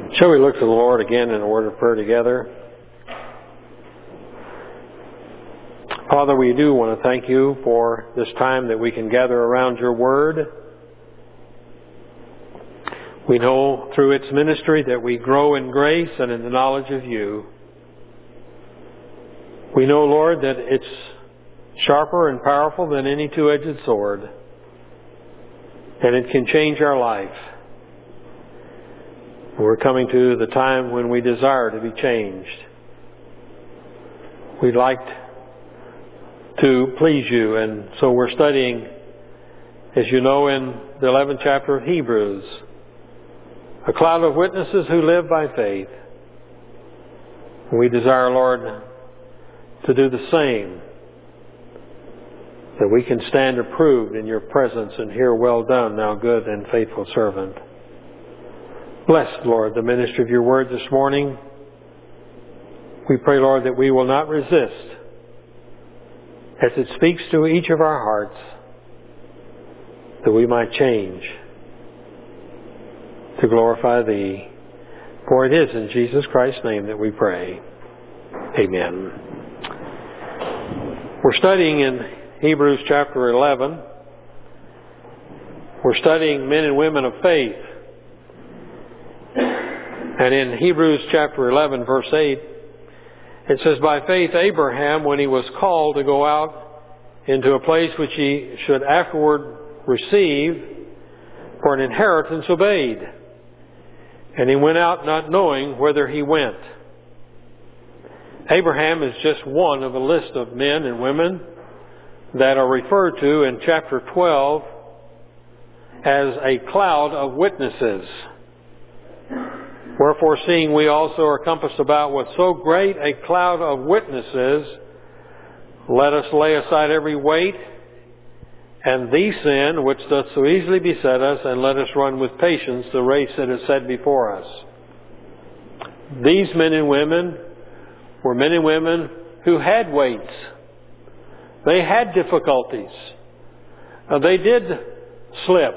Shall we look to the Lord again in a word of prayer together? Father, we do want to thank you for this time that we can gather around your word. We know through its ministry that we grow in grace and in the knowledge of you. We know, Lord, that it's sharper and powerful than any two-edged sword, and it can change our life. We're coming to the time when we desire to be changed. We'd like to please you, and so we're studying, as you know, in the 11th chapter of Hebrews, a cloud of witnesses who live by faith. We desire, Lord, to do the same, that we can stand approved in your presence and hear, "Well done, thou good and faithful servant." Bless, Lord, the ministry of your word this morning. We pray, Lord, that we will not resist as it speaks to each of our hearts, that we might change to glorify thee. For it is in Jesus Christ's name that we pray. Amen. We're studying in Hebrews chapter 11. We're studying men and women of faith. And in Hebrews chapter 11, verse 8, it says, "By faith Abraham, when he was called to go out into a place which he should afterward receive for an inheritance, obeyed. And he went out not knowing whither he went." Abraham is just one of a list of men and women that are referred to in chapter 12 as a cloud of witnesses. "Wherefore, seeing we also are compassed about with so great a cloud of witnesses, let us lay aside every weight and the sin which doth so easily beset us, and let us run with patience the race that is set before us." These men and women were men and women who had weights. They had difficulties. They did slip.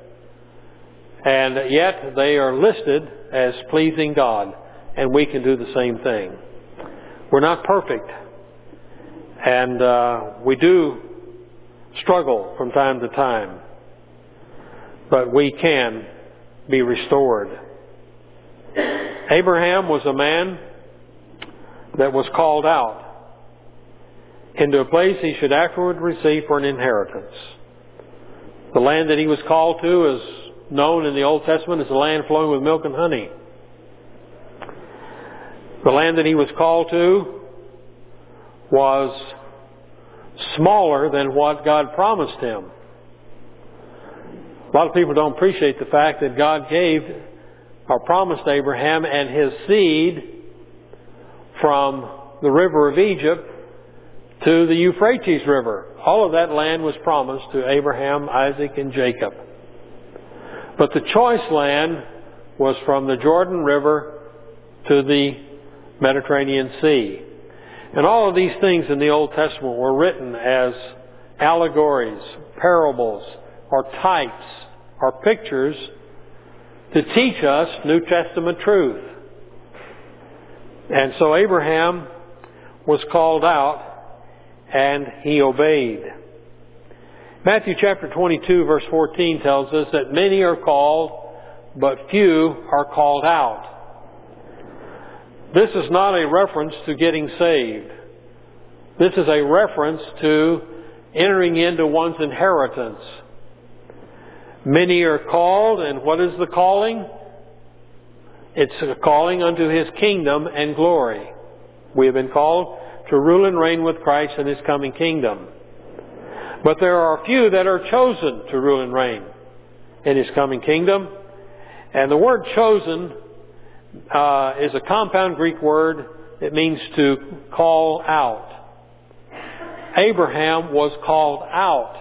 And yet they are listed as pleasing God. And we can do the same thing. We're not perfect. And we do struggle from time to time. But we can be restored. Abraham was a man that was called out into a place he should afterward receive for an inheritance. The land that he was called to is known in the Old Testament as the land flowing with milk and honey. The land that he was called to was smaller than what God promised him. A lot of people don't appreciate the fact that God gave or promised Abraham and his seed from the river of Egypt to the Euphrates River. All of that land was promised to Abraham, Isaac, and Jacob. But the choice land was from the Jordan River to the Mediterranean Sea. And all of these things in the Old Testament were written as allegories, parables, or types, or pictures to teach us New Testament truth. And so Abraham was called out and he obeyed. Matthew chapter 22 verse 14 tells us that many are called, but few are called out. This is not a reference to getting saved. This is a reference to entering into one's inheritance. Many are called, and what is the calling? It's a calling unto His kingdom and glory. We have been called to rule and reign with Christ in His coming kingdom. But there are a few that are chosen to rule and reign in His coming kingdom. And the word chosen is a compound Greek word. It means to call out. Abraham was called out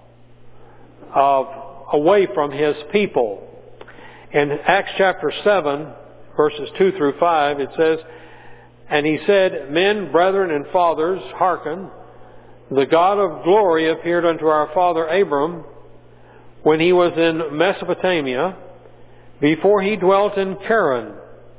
away from his people. In Acts chapter 7, verses 2 through 5, it says, "And he said, Men, brethren, and fathers, hearken. The God of glory appeared unto our father Abram when he was in Mesopotamia, before he dwelt in Charan,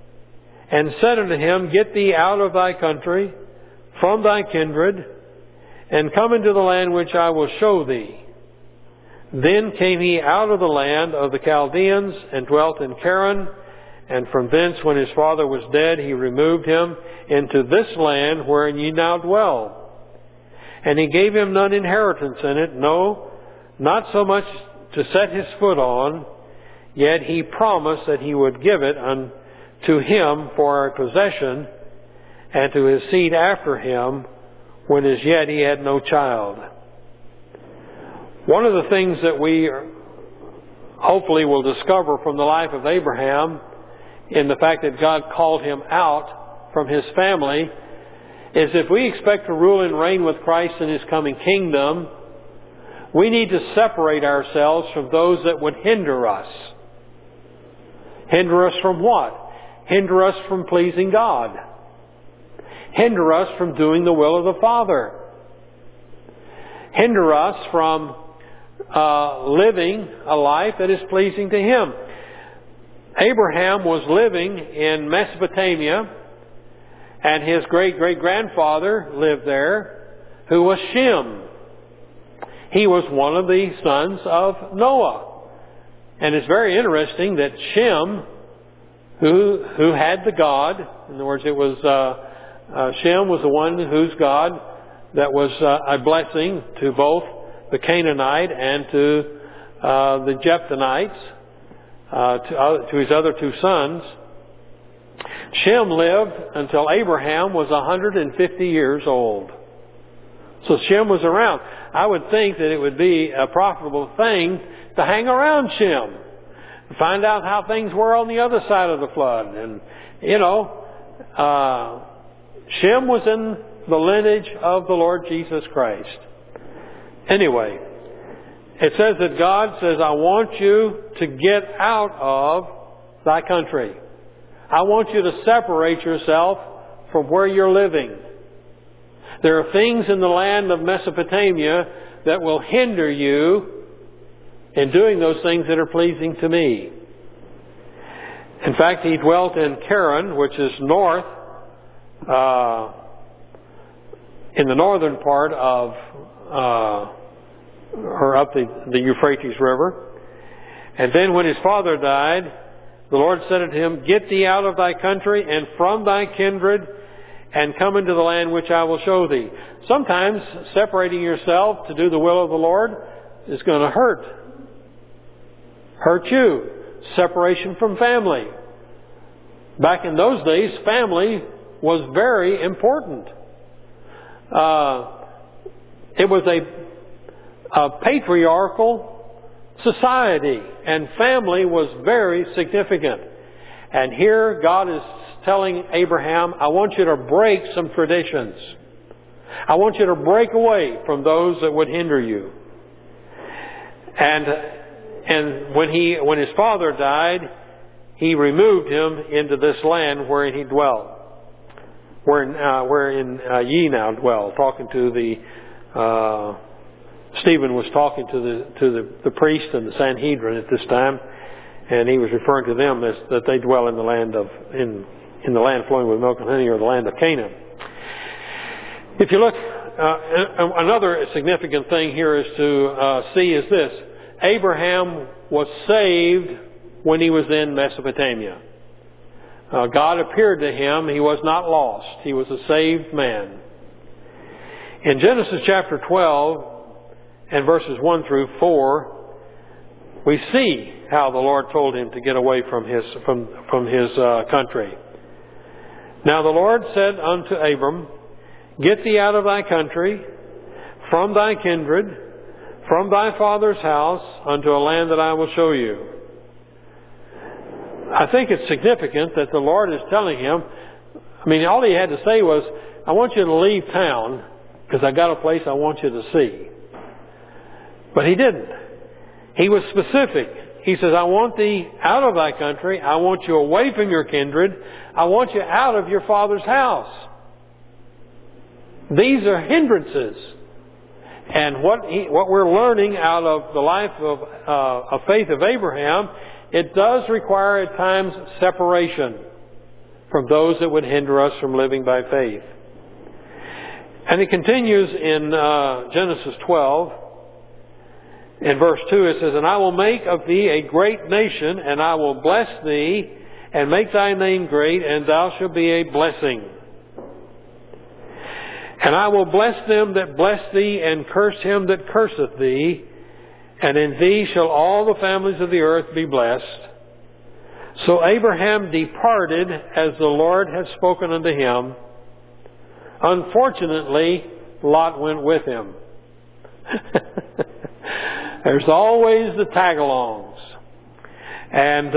and said unto him, Get thee out of thy country, from thy kindred, and come into the land which I will show thee. Then came he out of the land of the Chaldeans, and dwelt in Charan, and from thence, when his father was dead, he removed him into this land wherein ye now dwell. And he gave him none inheritance in it, no, not so much to set his foot on, yet he promised that he would give it unto him for a possession, and to his seed after him, when as yet he had no child. One of the things that we hopefully will discover from the life of Abraham, in the fact that God called him out from his family, is if we expect to rule and reign with Christ in his coming kingdom, we need to separate ourselves from those that would hinder us. Hinder us from what? Hinder us from pleasing God. Hinder us from doing the will of the Father. Hinder us from living a life that is pleasing to Him. Abraham was living in Mesopotamia, and his great-great-grandfather lived there, who was Shem. He was one of the sons of Noah. And it's very interesting that Shem, who had the God, in other words, it was Shem was the one whose God that was a blessing to both the Canaanite and to the Jephthonites, to his other two sons. Shem lived until Abraham was 150 years old. So Shem was around. I would think that it would be a profitable thing to hang around Shem, find out how things were on the other side of the flood. And, Shem was in the lineage of the Lord Jesus Christ. Anyway, it says that God says, I want you to get out of thy country. I want you to separate yourself from where you're living. There are things in the land of Mesopotamia that will hinder you in doing those things that are pleasing to me. In fact, he dwelt in Charan, which is north, in the northern part of, or up the Euphrates River. And then when his father died, the Lord said unto him, Get thee out of thy country and from thy kindred, and come into the land which I will show thee. Sometimes separating yourself to do the will of the Lord is going to hurt you. Separation from family. Back in those days, family was very important. It was a patriarchal society, and family was very significant. And here God is telling Abraham, I want you to break some traditions. I want you to break away from those that would hinder you. And when his father died, he removed him into this land wherein he dwelt, wherein ye now dwell. Talking to Stephen was talking to the priest and the Sanhedrin at this time, and he was referring to them as that they dwell in the land in the land flowing with milk and honey, or the land of Canaan. If you look, another significant thing here is to see is this: Abraham was saved when he was in Mesopotamia. God appeared to him. He was not lost. He was a saved man. In Genesis chapter 12 and verses 1 through 4, we see how the Lord told him to get away from his country. Now the Lord said unto Abram, Get thee out of thy country, from thy kindred, from thy father's house, unto a land that I will show you. I think it's significant that the Lord is telling him, all he had to say was, I want you to leave town, because I got a place I want you to see. But he didn't. He was specific. He says, I want thee out of thy country. I want you away from your kindred. I want you out of your father's house. These are hindrances. And what we're learning out of the life of faith of Abraham, it does require at times separation. from those that would hinder us from living by faith. And it continues in Genesis 12. In verse 2 it says, "And I will make of thee a great nation, and I will bless thee, and make thy name great, and thou shalt be a blessing. And I will bless them that bless thee, and curse him that curseth thee. And in thee shall all the families of the earth be blessed. So Abraham departed as the Lord had spoken unto him. Unfortunately, Lot went with him." There's always the tag-alongs. And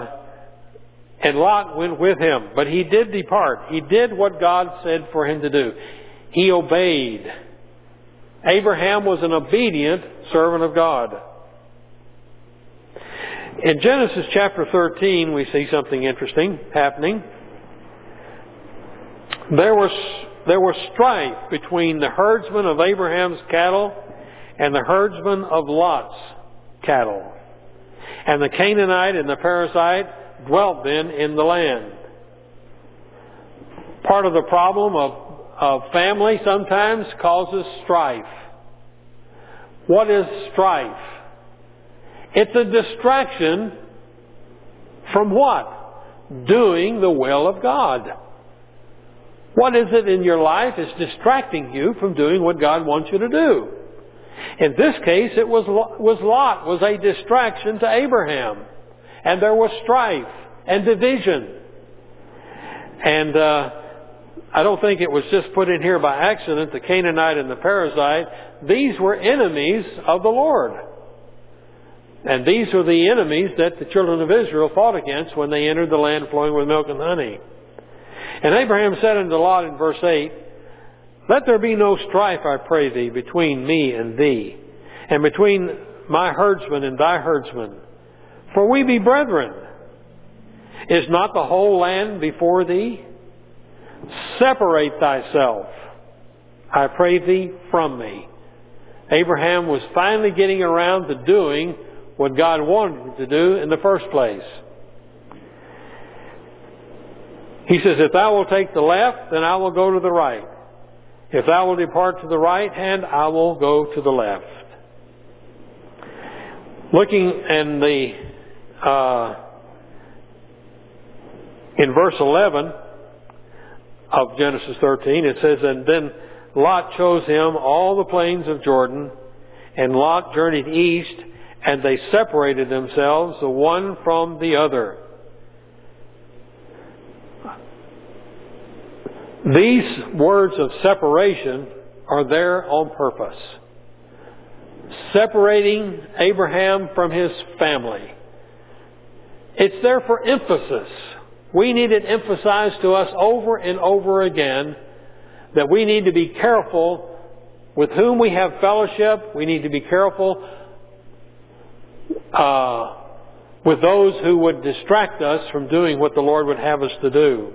Lot went with him. But he did depart. He did what God said for him to do. He obeyed. Abraham was an obedient servant of God. In Genesis chapter 13, we see something interesting happening. There was strife between the herdsmen of Abraham's cattle and the herdsmen of Lot's cattle. And the Canaanite and the Perizzite dwelt then in the land. Part of the problem of family sometimes causes strife. What is strife? It's a distraction from what? Doing the will of God. What is it in your life is distracting you from doing what God wants you to do? In this case, it was Lot was a distraction to Abraham. And there was strife and division. And I don't think it was just put in here by accident, the Canaanite and the Perizzite. These were enemies of the Lord. And these were the enemies that the children of Israel fought against when they entered the land flowing with milk and honey. And Abraham said unto Lot in verse 8, "Let there be no strife, I pray thee, between me and thee, and between my herdsmen and thy herdsmen. For we be brethren. Is not the whole land before thee? Separate thyself, I pray thee, from me." Abraham was finally getting around to doing what God wanted him to do in the first place. He says, "If thou wilt take the left, then I will go to the right. If thou wilt depart to the right hand, I will go to the left." Looking in verse 11 of Genesis 13, it says, "And then Lot chose him all the plains of Jordan, and Lot journeyed east, and they separated themselves the one from the other." These words of separation are there on purpose. Separating Abraham from his family. It's there for emphasis. We need it emphasized to us over and over again that we need to be careful with whom we have fellowship. We need to be careful with those who would distract us from doing what the Lord would have us to do.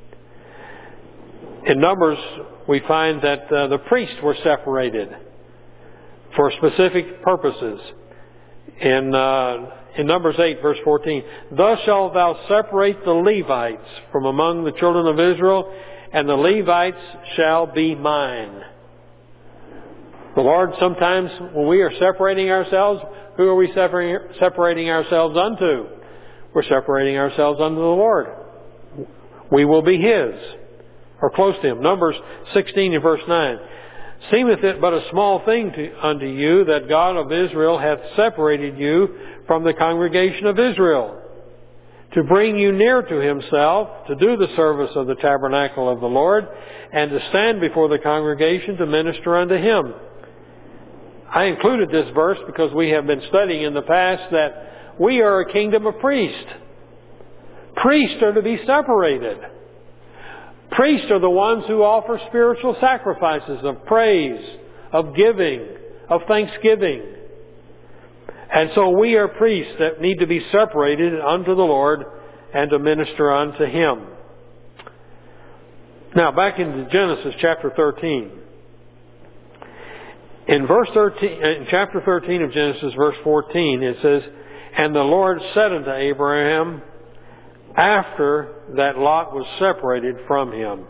In Numbers, we find that the priests were separated for specific purposes. In Numbers 8, verse 14, "Thus shalt thou separate the Levites from among the children of Israel, and the Levites shall be mine." The Lord, sometimes when we are separating ourselves, who are we separating ourselves unto? We're separating ourselves unto the Lord. We will be His, or close to Him. Numbers 16 and verse 9. "Seemeth it but a small thing unto you that God of Israel hath separated you from the congregation of Israel, to bring you near to Himself, to do the service of the tabernacle of the Lord, and to stand before the congregation to minister unto Him." I included this verse because we have been studying in the past that we are a kingdom of priests. Priests are to be separated. Priests are the ones who offer spiritual sacrifices of praise, of giving, of thanksgiving. And so we are priests that need to be separated unto the Lord and to minister unto Him. Now back into Genesis chapter 13. In chapter 13 of Genesis, verse 14, it says, "And the Lord said unto Abraham, after that Lot was separated from him.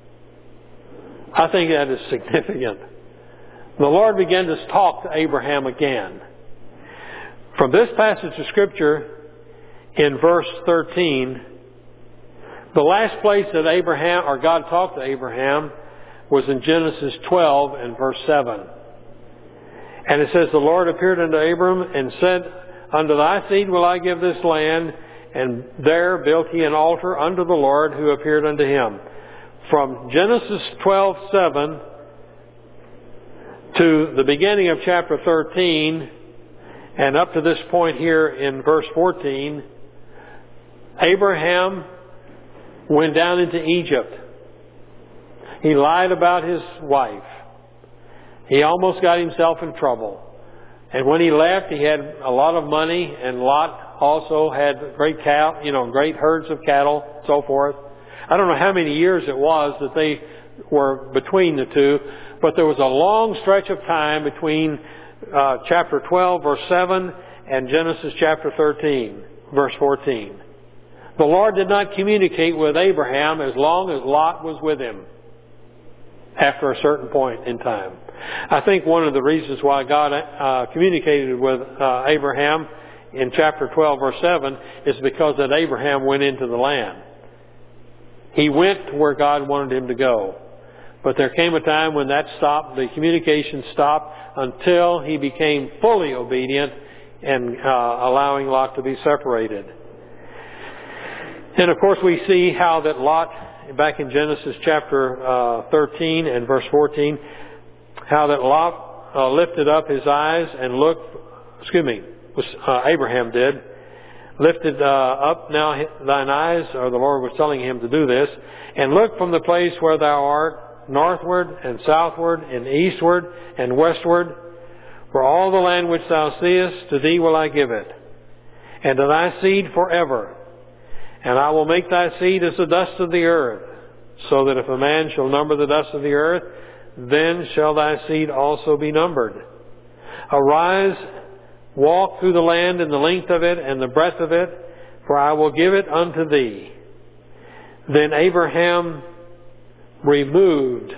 I think that is significant. The Lord began to talk to Abraham again. From this passage of Scripture in verse 13, the last place that Abraham or God talked to Abraham was in Genesis 12 and verse 7. And it says, the Lord appeared unto Abram and said, unto thy seed will I give this land. And there built he an altar unto the Lord who appeared unto him. From Genesis 12:7 to the beginning of chapter 13 and up to this point here in verse 14, Abraham went down into Egypt. He lied about his wife. He almost got himself in trouble. And when he left, he had a lot of money, and Lot also had great herds of cattle, so forth. I don't know how many years it was that they were between the two, but there was a long stretch of time between chapter 12, verse 7, and Genesis chapter 13, verse 14. The Lord did not communicate with Abraham as long as Lot was with him after a certain point in time. I think one of the reasons why God communicated with Abraham in chapter 12, verse 7, is because that Abraham went into the land. He went to where God wanted him to go. But there came a time when that stopped, the communication stopped, until he became fully obedient and allowing Lot to be separated. And of course we see how that Lot, back in Genesis chapter 13 and verse 14, how that Lot lifted up his eyes and looked, Abraham did, lifted up now thine eyes, or the Lord was telling him to do this, and look from the place where thou art, northward and southward and eastward and westward, for all the land which thou seest, to thee will I give it, and to thy seed forever. And I will make thy seed as the dust of the earth, so that if a man shall number the dust of the earth, then shall thy seed also be numbered. Arise, walk through the land in the length of it and the breadth of it, for I will give it unto thee. Then Abraham removed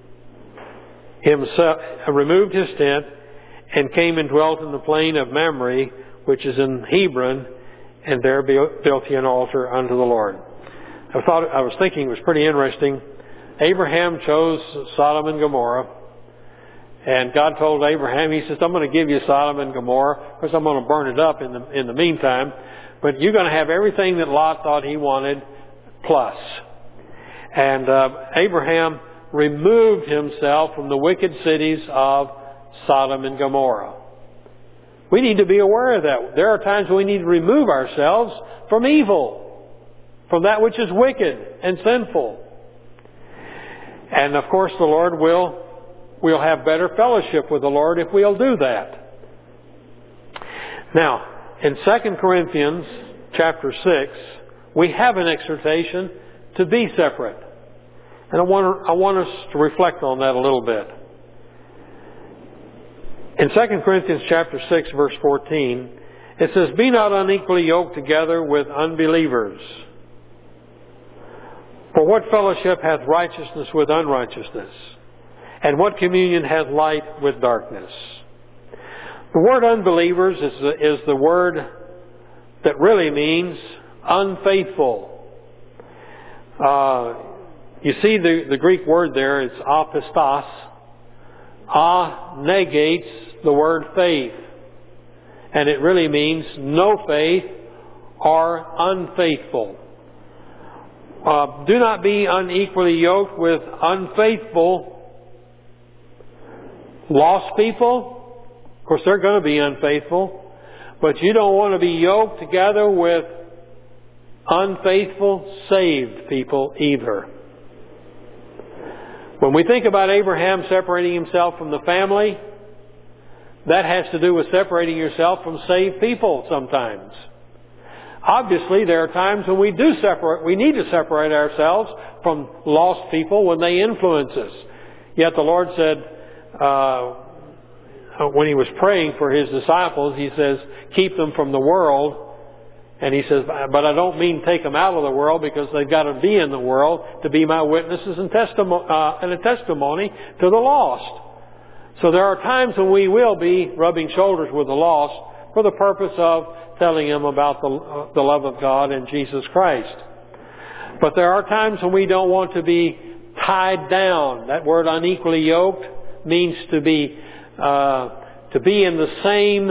his tent and came and dwelt in the plain of Mamre, which is in Hebron, and there built he an altar unto the Lord. I was thinking it was pretty interesting. Abraham chose Sodom and Gomorrah. And God told Abraham, He says, I'm going to give you Sodom and Gomorrah. Of course, I'm going to burn it up in the meantime. But you're going to have everything that Lot thought he wanted, plus. And Abraham removed himself from the wicked cities of Sodom and Gomorrah. We need to be aware of that. There are times when we need to remove ourselves from evil, from that which is wicked and sinful. And of course the Lord we'll have better fellowship with the Lord if we'll do that. Now, in 2 Corinthians chapter 6, we have an exhortation to be separate. And I want us to reflect on that a little bit. In 2 Corinthians chapter 6, verse 14, it says, Be not unequally yoked together with unbelievers. For what fellowship hath righteousness with unrighteousness? And what communion hath light with darkness? The word unbelievers is the word that really means unfaithful. You see the Greek word there, it's apistos. Negates the word faith. And it really means no faith or unfaithful. Do not be unequally yoked with unfaithful lost people. Of course, they're going to be unfaithful. But you don't want to be yoked together with unfaithful saved people either. When we think about Abraham separating himself from the family, that has to do with separating yourself from saved people sometimes. Obviously, there are times when we need to separate ourselves from lost people when they influence us. Yet the Lord said, when He was praying for His disciples, He says, keep them from the world. And he says, but I don't mean take them out of the world, because they've got to be in the world to be my witnesses and a testimony to the lost. So there are times when we will be rubbing shoulders with the lost for the purpose of telling them about the love of God and Jesus Christ. But there are times when we don't want to be tied down. That word unequally yoked means to be in the same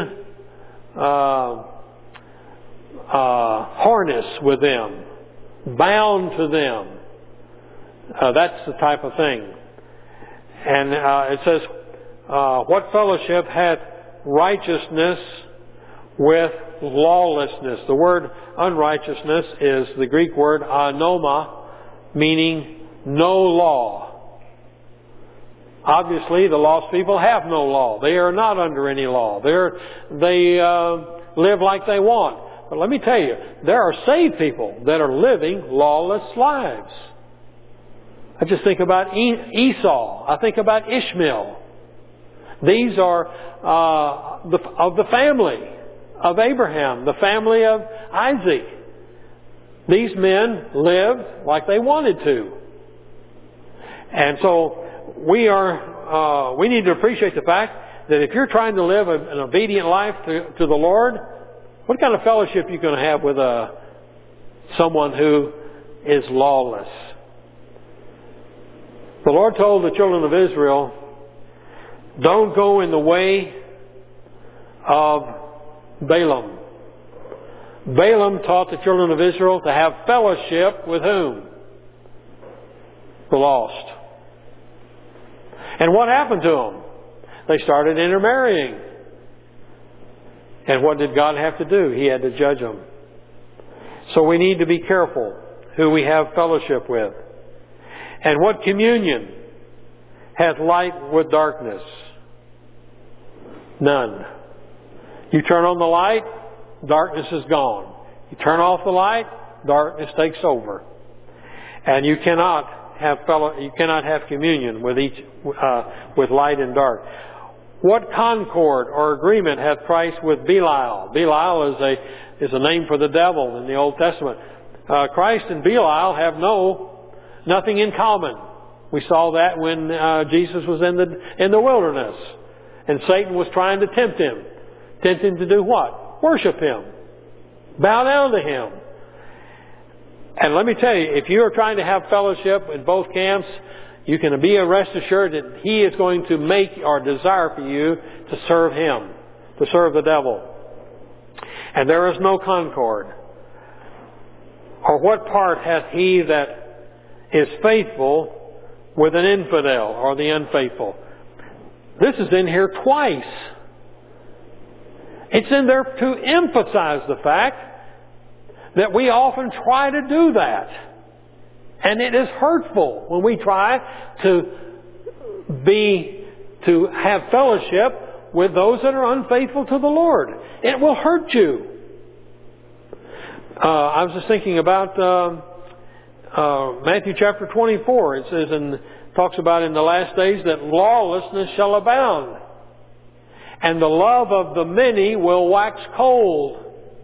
harness with them, bound to them. That's the type of thing. And it says, what fellowship hath righteousness with lawlessness? The word unrighteousness is the Greek word anoma, meaning no law. Obviously, the lost people have no law. They are not under any law. They live like they want. But let me tell you, there are saved people that are living lawless lives. I just think about Esau. I think about Ishmael. These are of the family of Abraham, the family of Isaac. These men lived like they wanted to. And so we need to appreciate the fact that if you're trying to live an obedient life to the Lord, what kind of fellowship are you going to have with someone who is lawless? The Lord told the children of Israel, don't go in the way of Balaam. Balaam taught the children of Israel to have fellowship with whom? The lost. And what happened to them? They started intermarrying. And what did God have to do? He had to judge them. So we need to be careful who we have fellowship with. And what communion hath light with darkness? None. You turn on the light, darkness is gone. You turn off the light, darkness takes over. And you cannot have communion with light and dark. What concord or agreement hath Christ with Belial? Belial is a name for the devil in the Old Testament. Christ and Belial have nothing in common. We saw that when Jesus was in the wilderness, and Satan was trying to tempt him to do what? Worship him, bow down to him. And let me tell you, if you are trying to have fellowship in both camps, you can be rest assured that he is going to make or desire for you to serve him, to serve the devil. And there is no concord. Or what part hath he that is faithful with an infidel or the unfaithful? This is in here twice. It's in there to emphasize the fact that we often try to do that. And it is hurtful when we try to have fellowship with those that are unfaithful to the Lord. It will hurt you. I was just thinking about Matthew chapter 24. It says talks about in the last days that lawlessness shall abound, and the love of the many will wax cold.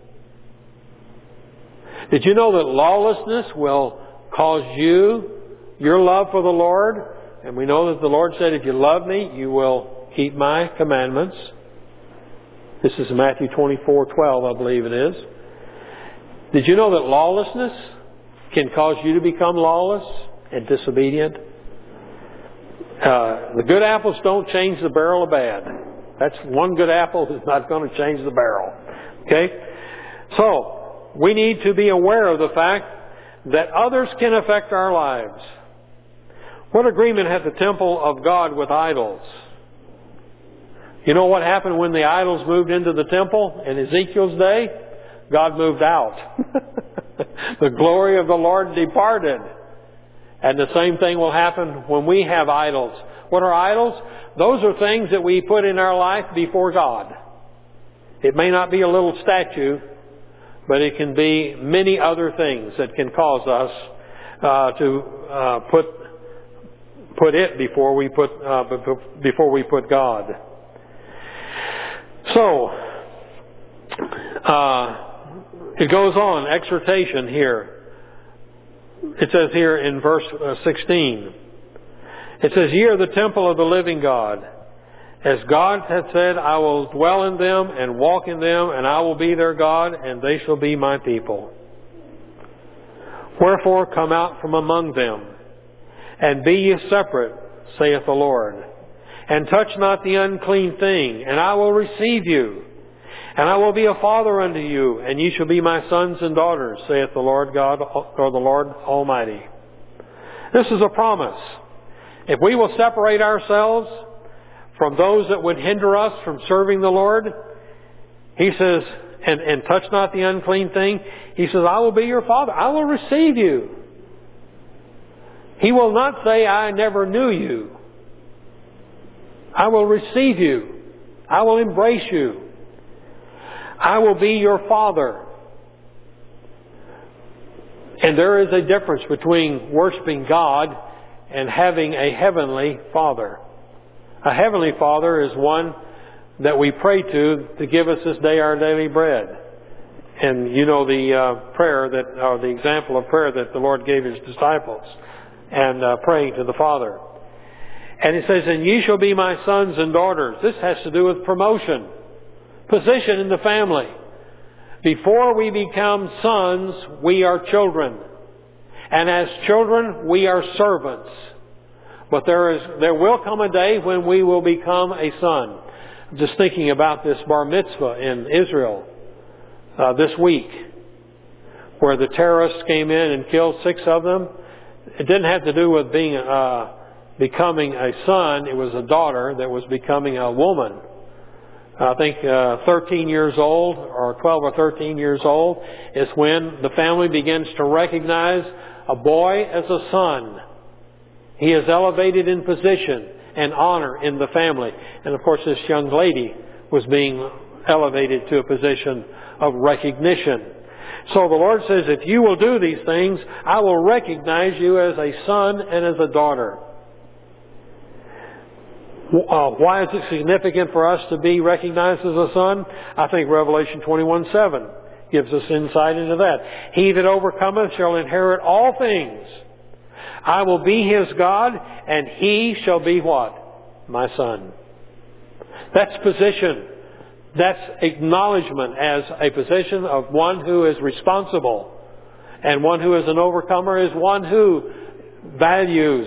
Did you know that lawlessness will cause your love for the Lord? And we know that the Lord said, if you love me, you will keep my commandments. This is Matthew 24:12, I believe it is. Did you know that lawlessness can cause you to become lawless and disobedient? The good apples don't change the barrel of bad. That's one good apple is not going to change the barrel. Okay? So, we need to be aware of the fact that others can affect our lives. What agreement had the temple of God with idols? You know what happened when the idols moved into the temple in Ezekiel's day? God moved out. The glory of the Lord departed. And the same thing will happen when we have idols. What are idols? Those are things that we put in our life before God. It may not be a little statue, but it can be many other things that can cause us to put it before we put God. So, It goes on, exhortation here. It says here in verse 16. It says, "Ye are the temple of the living God. As God hath said, I will dwell in them and walk in them, and I will be their God, and they shall be my people. Wherefore come out from among them, and be ye separate, saith the Lord. And touch not the unclean thing, and I will receive you. And I will be a father unto you, and ye shall be my sons and daughters, saith the Lord God, or the Lord Almighty." This is a promise. If we will separate ourselves from those that would hinder us from serving the Lord, He says, and touch not the unclean thing, He says, I will be your father. I will receive you. He will not say, I never knew you. I will receive you. I will embrace you. I will be your father. And there is a difference between worshiping God and having a heavenly Father. A heavenly Father is one that we pray to give us this day our daily bread. And you know the prayer or the example of prayer that the Lord gave His disciples, and praying to the Father. And it says, "And ye shall be my sons and daughters." This has to do with promotion, position in the family. Before we become sons, we are children. And as children, we are servants. But there will come a day when we will become a son. I'm just thinking about this bar mitzvah in Israel this week, where the terrorists came in and killed 6 of them. It didn't have to do with becoming a son. It was a daughter that was becoming a woman. I think 13 years old, or 12 or 13 years old, is when the family begins to recognize a boy as a son. He is elevated in position and honor in the family. And of course, this young lady was being elevated to a position of recognition. So the Lord says, if you will do these things, I will recognize you as a son and as a daughter. Why is it significant for us to be recognized as a son? I think Revelation 21:7 gives us insight into that. "He that overcometh shall inherit all things. I will be his God, and he shall be" what? "My son." That's position. That's acknowledgement as a position of one who is responsible. And one who is an overcomer is one who values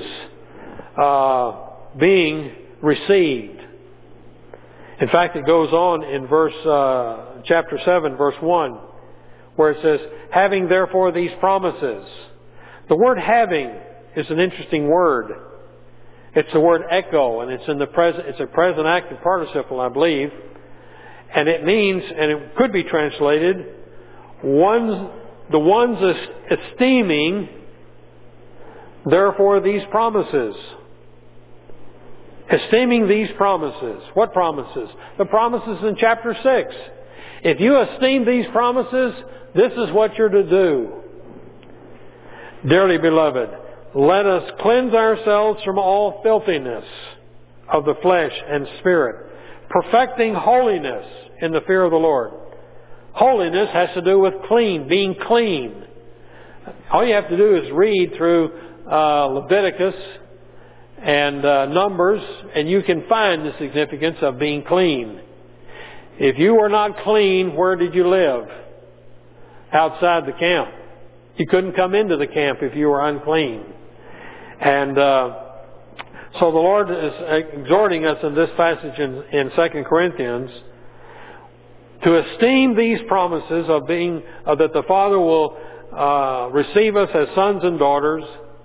being received. In fact, it goes on in chapter 7, verse 1, where it says, "Having therefore these promises." The word "having" is an interesting word. It's the word "echo," and it's a present active participle, I believe. And it means, and it could be translated, the ones esteeming therefore these promises. Esteeming these promises. What promises? The promises in chapter 6. If you esteem these promises, this is what you're to do. Dearly beloved, let us cleanse ourselves from all filthiness of the flesh and spirit, perfecting holiness in the fear of the Lord. Holiness has to do with clean, being clean. All you have to do is read through Leviticus and Numbers, and you can find the significance of being clean. If you were not clean, where did you live? Outside the camp. You couldn't come into the camp if you were unclean. And so the Lord is exhorting us in this passage in 2 Corinthians to esteem these promises of that the Father will receive us as sons and daughters.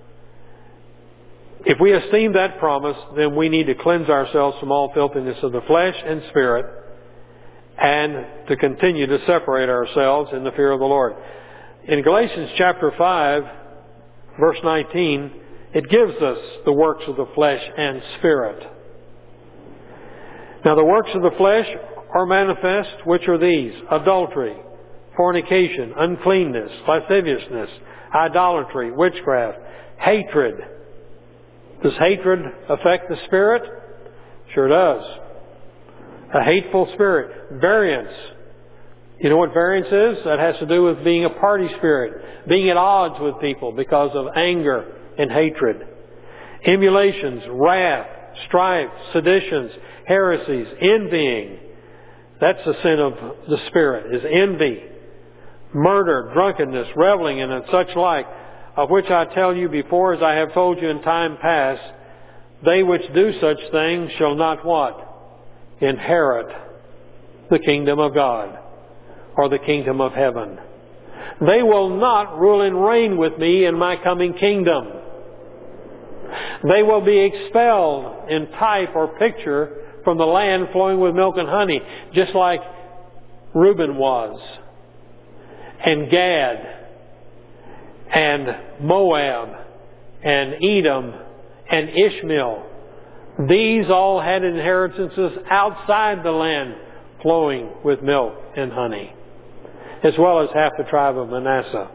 If we esteem that promise, then we need to cleanse ourselves from all filthiness of the flesh and spirit, and to continue to separate ourselves in the fear of the Lord. In Galatians chapter 5, verse 19, it gives us the works of the flesh and spirit. Now the works of the flesh are manifest, which are these: adultery, fornication, uncleanness, lasciviousness, idolatry, witchcraft, hatred. Does hatred affect the spirit? Sure does. A hateful spirit. Variance. You know what variance is? That has to do with being a party spirit, being at odds with people because of anger and hatred. Emulations, wrath, strife, seditions, heresies, envying. That's the sin of the Spirit, is envy, murder, drunkenness, reveling, and such like, of which I tell you before, as I have told you in time past, they which do such things shall not what? Inherit the kingdom of God, or the kingdom of heaven. They will not rule and reign with me in my coming kingdom. They will be expelled in type or picture from the land flowing with milk and honey, just like Reuben was, and Gad, and Moab, and Edom, and Ishmael. These all had inheritances outside the land flowing with milk and honey, as well as half the tribe of Manasseh.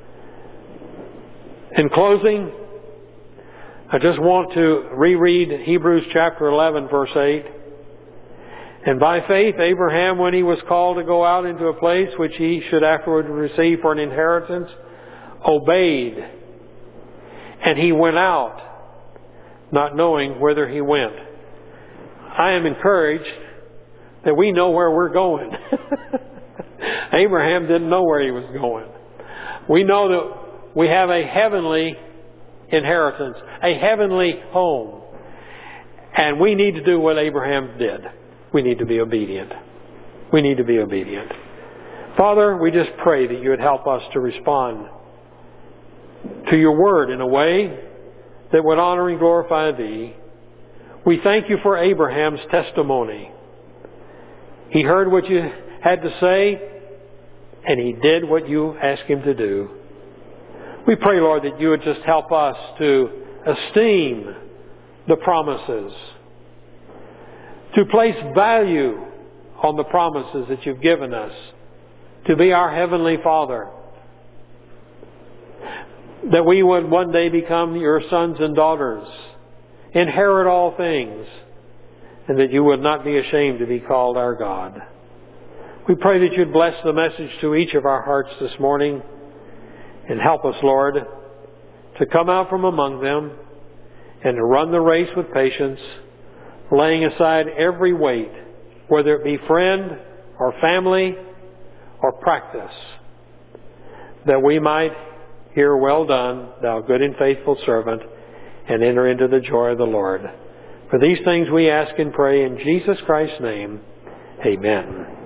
In closing, I just want to reread Hebrews chapter 11, verse 8. And by faith, Abraham, when he was called to go out into a place which he should afterward receive for an inheritance, obeyed. And he went out, not knowing whither he went. I am encouraged that we know where we're going. Abraham didn't know where he was going. We know that we have a heavenly inheritance, a heavenly home. And we need to do what Abraham did. We need to be obedient. We need to be obedient. Father, we just pray that you would help us to respond to your word in a way that would honor and glorify thee. We thank you for Abraham's testimony. He heard what you had to say, and he did what you asked him to do. We pray, Lord, that you would just help us to esteem the promises, to place value on the promises that you've given us, to be our Heavenly Father, that we would one day become your sons and daughters, inherit all things, and that you would not be ashamed to be called our God. We pray that you'd bless the message to each of our hearts this morning, and help us, Lord, to come out from among them and to run the race with patience, laying aside every weight, whether it be friend or family or practice, that we might hear, well done, thou good and faithful servant, and enter into the joy of the Lord. For these things we ask and pray in Jesus Christ's name. Amen.